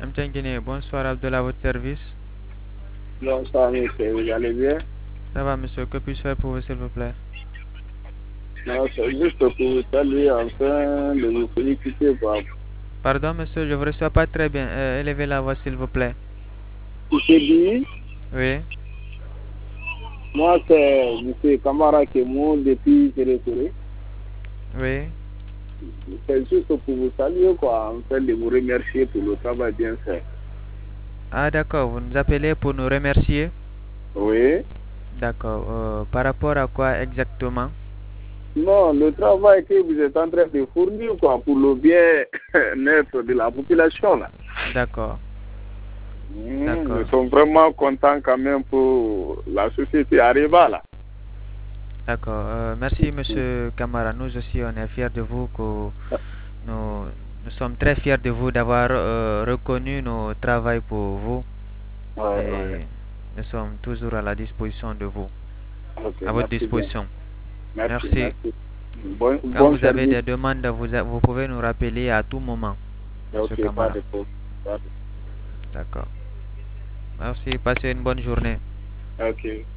Mtengine, bonsoir Abdullah, à votre service. Bonsoir, monsieur, vous allez bien? Ça va, monsieur, que puis-je faire pour vous, s'il vous plaît? Non, c'est juste pour vous saluer enfin de vous féliciter pour Pardon, monsieur, je ne vous reçois pas très bien. Élevez la voix, s'il vous plaît. ce dit. Oui, Moi, c'est monsieur Kamara Kemou depuis Télétouré. oui. C'est juste pour vous saluer, quoi, enfin de vous remercier pour le travail bien fait. Ah, d'accord, vous nous appelez pour nous remercier. Oui. D'accord. Par rapport à quoi exactement? Non, le travail que vous êtes en train de fournir, quoi, pour le bien-être de la population, là. D'accord, Nous d'accord, sommes vraiment contents quand même pour la société Areva, là. d'accord. Merci, monsieur Kamara. Nous aussi, on est fiers de vous. Nous, nous sommes très fiers de vous d'avoir reconnu nos travail pour vous. Ouais, ouais. Et nous sommes toujours à la disposition de vous, Ok, à votre merci bien. disposition. Merci, Merci. merci. Quand Bon vous avez service. des demandes, vous pouvez nous rappeler à tout moment, Monsieur Ok, pas Kamara. de problème. D'accord. Merci. Passez une bonne journée. Ok.